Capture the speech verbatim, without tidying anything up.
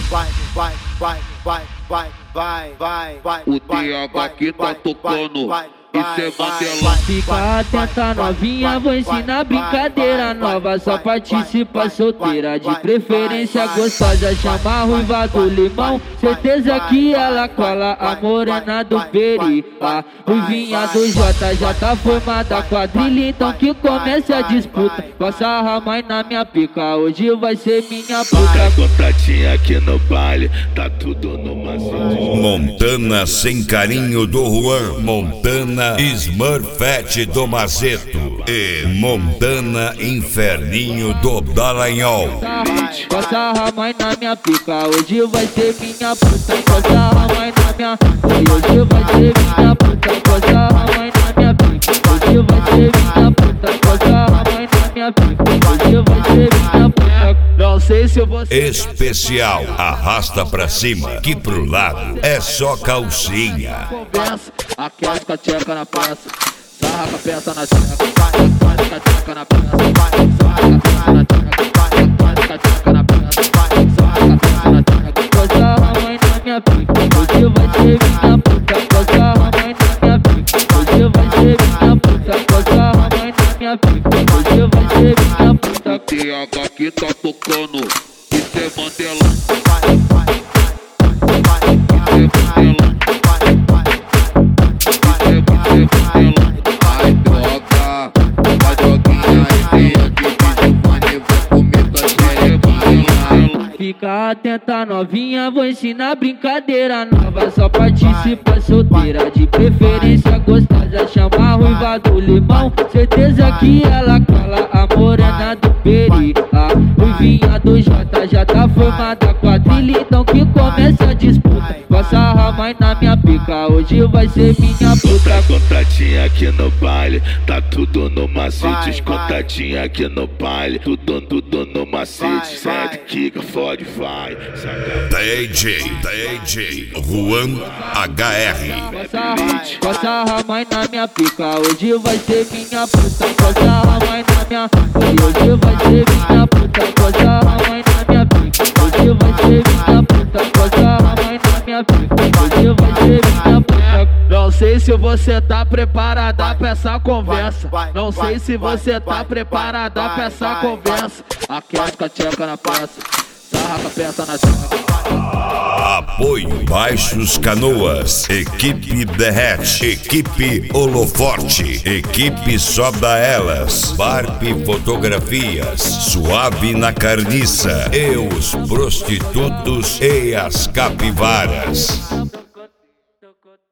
vai, vai, vai, vai, vai, vai, vai, vai. O D H aqui tá tocando. Isso é Mandela. Fica atenta novinha, vou ensinar brincadeira nova. Só participa solteira, de preferência gostosa. Chama a ruiva do limão, certeza que ela cola. A morena do peri, a ruivinha do J. Já tá formada quadrilha, então que comece a disputa. Passa a mãe na minha pica, hoje vai ser minha puta. Tá contatinha aqui no baile, tá tudo no macio. Montana sem carinho do Juan, Montana Smurfette do Mazeto e Montana Inferninho do Dallagnol. Passa a mãe na minha pica, hoje vai ser minha puta. Passa a mãe na minha, hoje vai ser minha puta. Passa a mãe na minha pica, hoje vai ser minha puta. Passa a mãe na minha pica, hoje vai ser minha puta. Não sei se eu vou ser especial, arrasta pra cima, que pro lado é só calcinha. Conversa, aquela tcheca na praça, sarra com a peça na tcheca, faz com a tcheca na praça, sarra com a peça na tcheca, faz com a tcheca na praça, sarra com a peça na tcheca. Passa a mãe na minha pica, hoje vai ser minha puta. Passa a mãe na minha pica, hoje vai ser minha puta. Passa a mãe na minha pica, hoje vai ser minha puta. O D H aqui tá tocando. Isso é Mandela. Ai, droga, vai droguinha, ideia de Giovanni, vai comer tua xerequinha. Fica atenta novinha, vou ensinar brincadeira nova. Só participa solteira, de preferência gostosa. Chama a ruiva do limão, certeza que ela cola. A morena do peri, a ruivinha do J. Já tá formada quadrilha, então que comece a disputa. Passa a mãe na minha pica, hoje vai ser minha puta. Tá contatinha aqui no baile, tá tudo no macete. Contatinha aqui no baile, tudo, tudo no macete. Sete, quica, fode, vai. D J, D J, Juan H R. Passa a mãe na minha pica, hoje vai ser minha puta. Passa a mãe na minha, hoje vai ser minha puta. Passa a mãe na minha pica, hoje vai ser minha puta. Passa a mãe na minha pica, hoje vai ser minha puta. Não sei se você tá preparada pra essa conversa. Não sei se você tá preparada pra essa conversa. Aquela tcheca na praça, sarra com a peça na tcheca. Apoio Baixos Canoas, Equipe Derrete, Equipe Holoforte, Equipe Soda Elas, Barp Fotografias, Suave na Carniça e os Prostitutos e as Capivaras.